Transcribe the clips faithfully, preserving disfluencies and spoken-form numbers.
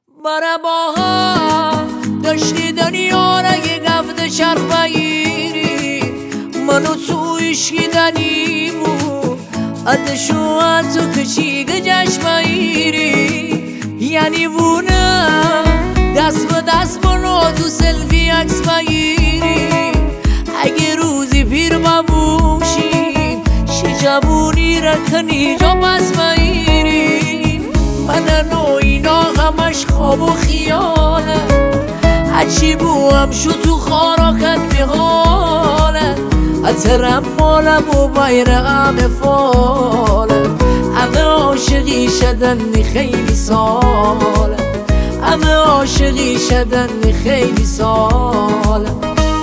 مرباها داشتی دنیا را یه گفت چرخ بگیری منو تویش گیدنی بود ادشو اتو کچیگ جشن بگیری یعنی وونه دست به دست منو تو سلفی عکس بگیری اگه روزی پیر ببوشیم شجبونی را کنی جا پس بگیری من نو اینا همش خواب و خیاله هرچی بوام شو تو خاراکت میحاله اترم مالم و بیرقم فاله همه عاشقی شدن خیلی ساله همه عاشقی شدن خیلی ساله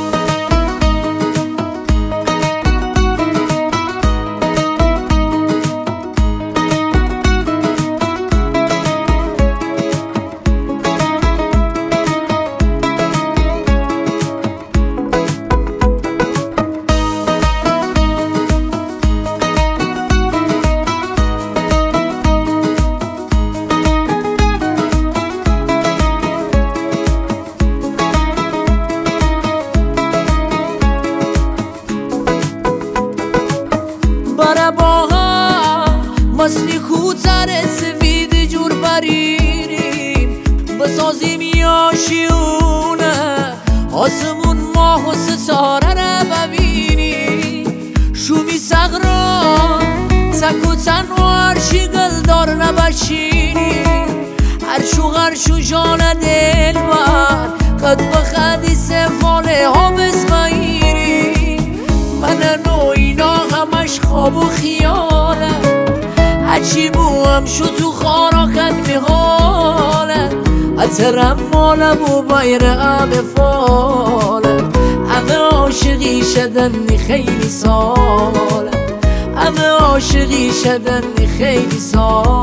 برباها مسلی خوتر سفید جور بریریم بسازیم یاشیونه آسمون ماه و ستاره را ببینیم شومی سغران تک و تنها هرشی گلدار نبشینیم هرشو غرشو جان دل بر قد بخدی سفاله ها بسمایریم من نو اینا همش خواب و خیاله هرچی بوام شو تو خاراکت میحاله اترم مالم و بیرقم فاله همه عاشقی شدن خیلی ساله همه عاشقی شدن خیلی ساله